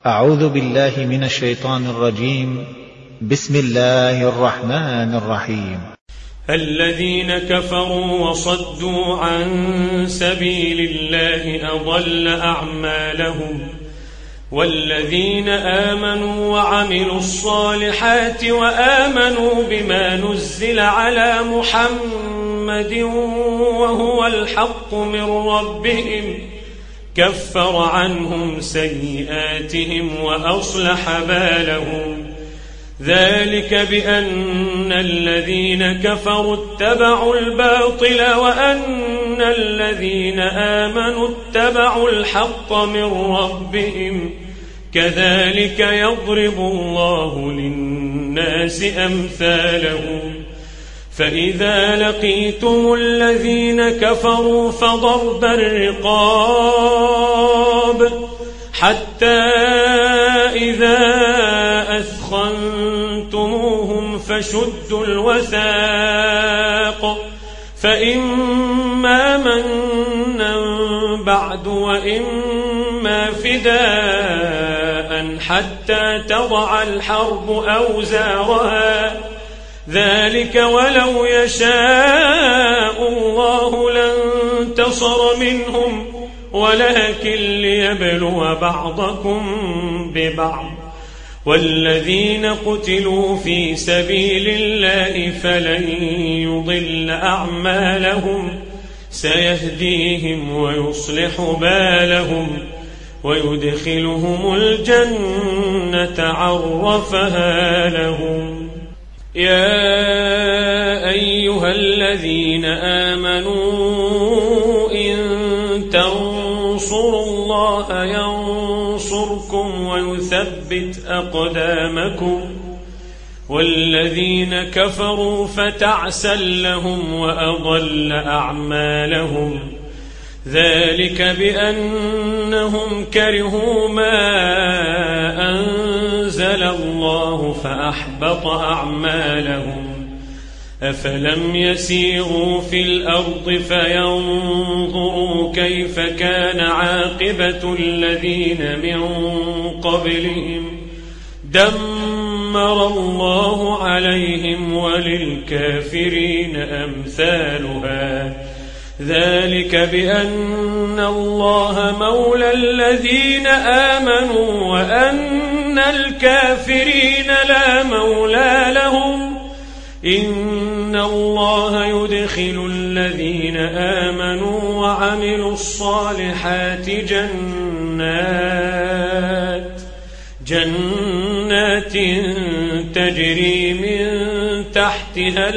أعوذ بالله من الشيطان الرجيم. بسم الله الرحمن الرحيم. الذين كفروا وصدوا عن سبيل الله أضل أعمالهم، والذين آمنوا وعملوا الصالحات وآمنوا بما نزل على محمد وهو الحق من ربهم كفر عنهم سيئاتهم وأصلح بالهم. ذلك بأن الذين كفروا اتبعوا الباطل وأن الذين آمنوا اتبعوا الحق من ربهم، كذلك يضرب الله للناس أمثالهم. فإذا لقيتم الذين كفروا فضرب الرقاب حتى إذا أثخنتموهم فشدوا الوثاق، فإما منا بعد وإما فداء حتى تضع الحرب أوزارها، ذلك ولو يشاء الله لانتصر منهم ولكن ليبلو بعضكم ببعض. والذين قتلوا في سبيل الله فلن يضل أعمالهم، سيهديهم ويصلح بالهم ويدخلهم الجنة عرفها لهم. يا أيها الذين آمنوا إن تنصروا الله ينصركم ويثبت أقدامكم، والذين كفروا فتعسا لهم وأضل أعمالهم. ذلك بأنهم كرهوا ما أنزل الله فأحبط أعمالهم. أفلم يسيروا في الأرض فينظروا كيف كان عاقبة الذين من قبلهم، دمر الله عليهم وللكافرين أمثالها. ذلك بأن الله مولى الذين آمنوا وأن الكافرين لا مولى لهم. إن الله يدخل الذين آمنوا وعملوا الصالحات جنات تجري من تحتها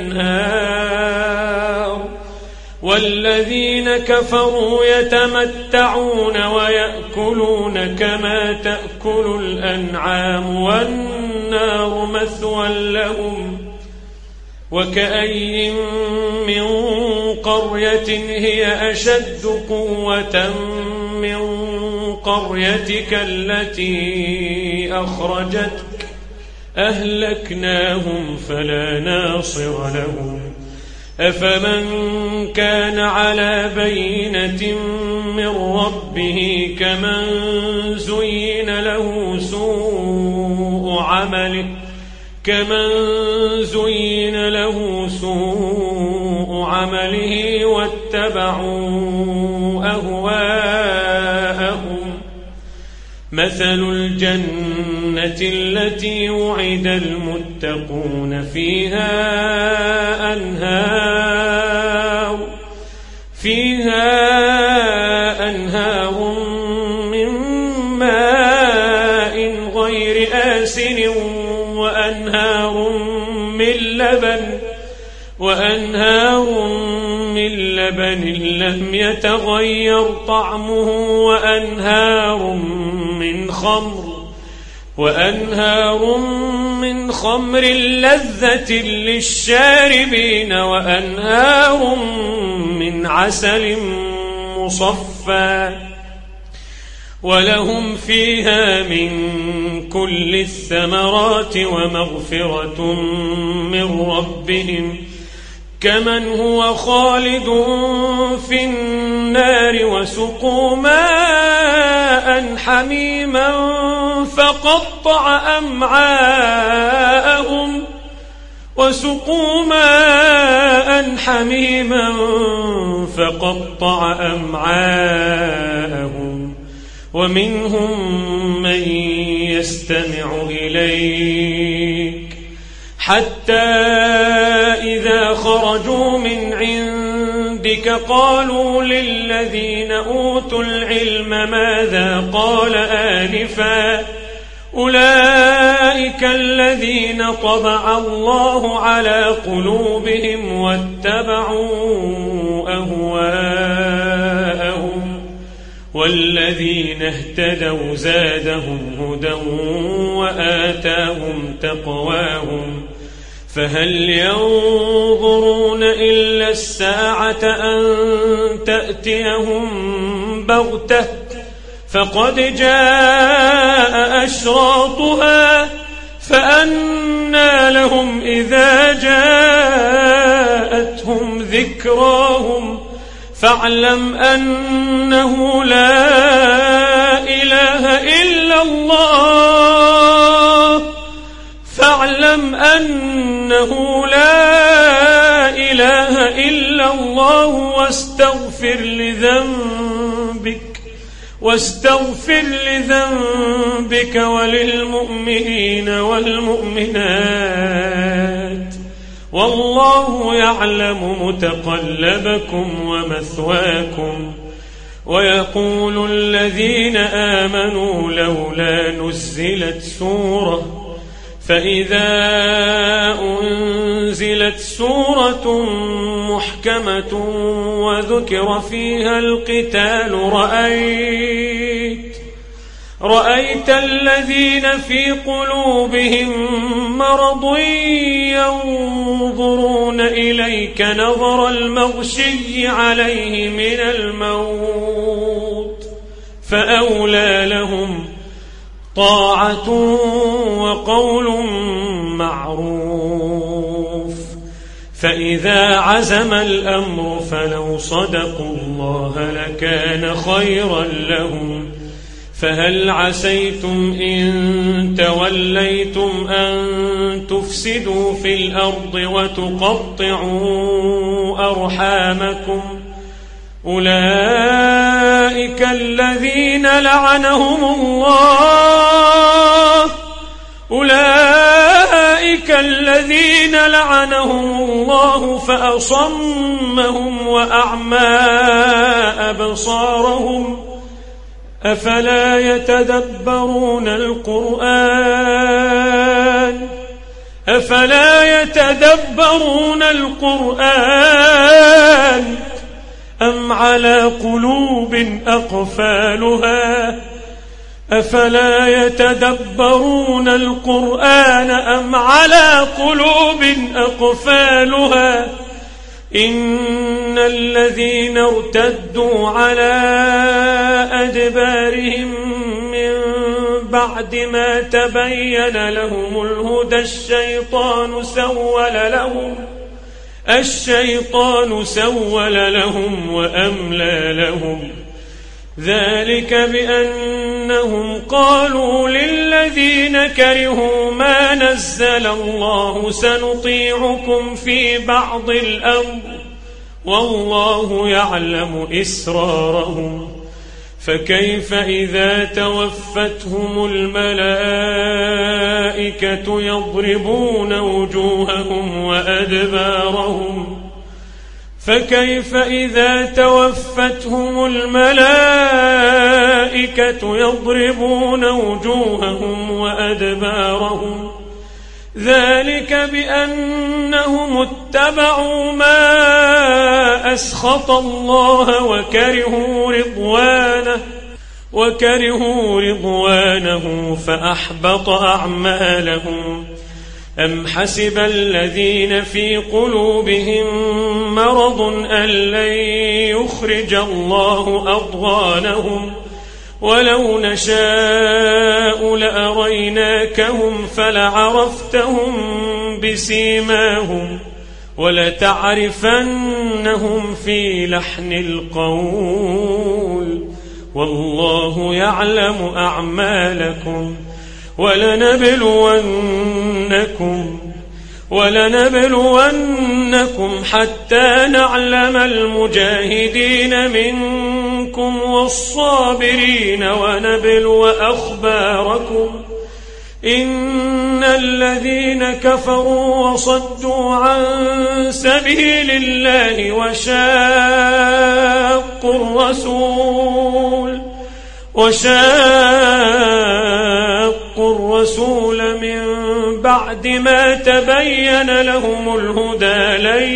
الأنهار، والذين كفروا يتمتعون ويأكلون كما تأكل الأنعام والنار مثوى لهم. وكأي من قرية هي أشد قوة من قريتك التي أخرجتك أهلكناهم فلا ناصر لهم. أفمن كان على بينة من ربه كمن زين له سوء عمله واتبعوا أهواءهم. مثل الجنة التي وعد المتقون فيها أنهار من ماء غير آسن وأنهار من لبن لم يتغير طعمه وأنهار من خمر لذة للشاربين وأنهار من عسل مصفى، ولهم فيها من كل الثمرات ومغفرة من ربهم، كمن هو خالد في النار وسقوا ماء حميما فقطع أمعاءهم وسقوا ماء حميما فقطع أمعاءهم ومنهم من يستمع إليك حتى إذا خرجوا من عندك قالوا للذين أوتوا العلم ماذا قال آنفا أولئك الذين طبع الله على قلوبهم واتبعوا أهواءهم والذين اهتدوا زادهم هدى وآتاهم تقواهم فهل ينظرون إلا الساعة أن تأتيهم بغتة فقد جاء أشراطها فأنى لهم إذا جاءتهم ذكراهم فاعلم أنه لا إله إلا الله فاعلم أنه لا إله إلا الله واستغفر لذنبك وللمؤمنين والمؤمنات والله يعلم متقلبكم ومثواكم ويقول الذين آمنوا لولا نزلت سورة فإذا أنزلت سورة محكمة وذكر فيها القتال رأيت الذين في قلوبهم مرض ينظرون إليك نظر المغشي عليه من الموت فأولى لهم طاعة وقول معروف فإذا عزم الأمر فلو صدقوا الله لكان خيرا لهم فهل عسيتم إن توليتم أن تفسدوا في الأرض وتقطعوا أرحامكم أولئك الذين لعنهم الله فأصمهم وأعمى أبصارهم أفلا يتدبرون القرآن أم على قلوب أقفالها أفلا يتدبرون القرآن أم على قلوب أقفالها إن الذين ارتدوا على أدبارهم من بعد ما تبين لهم الهدى الشيطان سول لهم وأملى لهم ذلك بأنهم قالوا للذين كرهوا ما نزل الله سنطيعكم في بعض الأمر والله يعلم إسرارهم فكيف إذا توفتهم الملائكة يضربون وجوههم وأدبارهم فكيف إذا توفتهم الملائكة يضربون وجوههم وأدبارهم ذلك بأنهم اتبعوا ما أسخط الله وكرهوا رضوانه فأحبط أعمالهم أم حسب الذين في قلوبهم مرض أن لن يخرج الله أضغانهم ولو نشاء لأريناكهم فلعرفتهم بسيماهم ولتعرفنهم في لحن القول والله يعلم أعمالكم ولنبلونكم حتى نعلم المجاهدين منكم والصابرين ونبلو أخباركم إن الذين كفروا وصدوا عن سبيل الله وشاقوا الرسول من بعد ما تبين لهم الهدى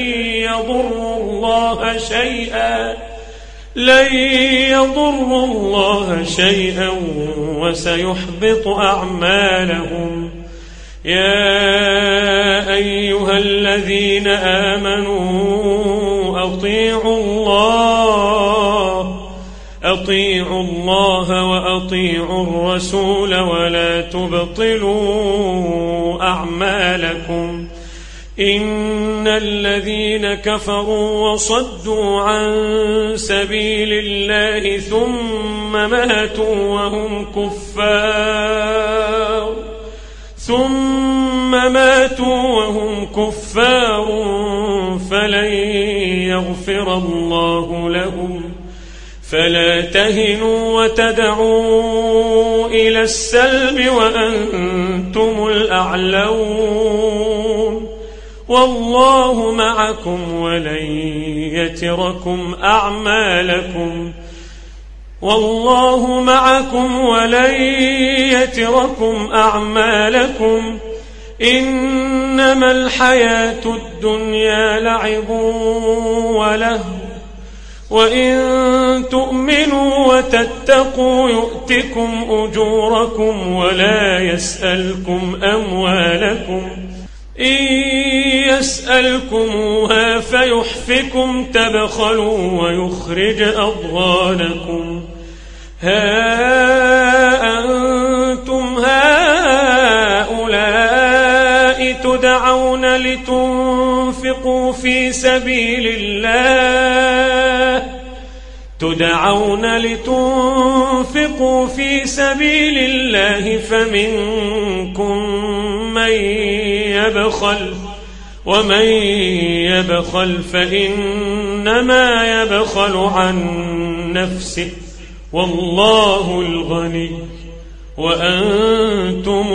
لن يضروا الله شيئا وسيحبط أعمالهم. يا أيها الذين آمنوا أطيعوا الله وأطيعوا الرسول ولا تبطلوا أعمالكم إن الذين كفروا وصدوا عن سبيل الله ثم ماتوا وهم كفار فلن يغفر الله لهم. فلا تهنوا وتدعوا إلى السلم وأنتم الأعلون والله معكم ولن يتركم أعمالكم إنما الحياة الدنيا لعب ولهو وإن تؤمنوا وتتقوا يؤتكم أجوركم ولا يسألكم أموالكم إن يسألكموها فيحفكم تبخلوا ويخرج أضغانكم. ها أنتم هؤلاء تدعون لتنفقوا في سبيل الله فمنكم من يبخل ومن يبخل فإنما يبخل عن نفسه والله الغني وأنتم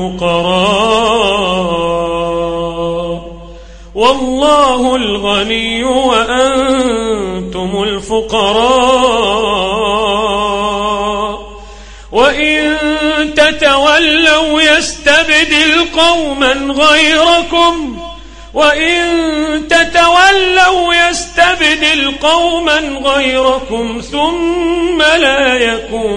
الفقراء وإن تتولوا يستبدل قوما غيركم ثم لا يكونوا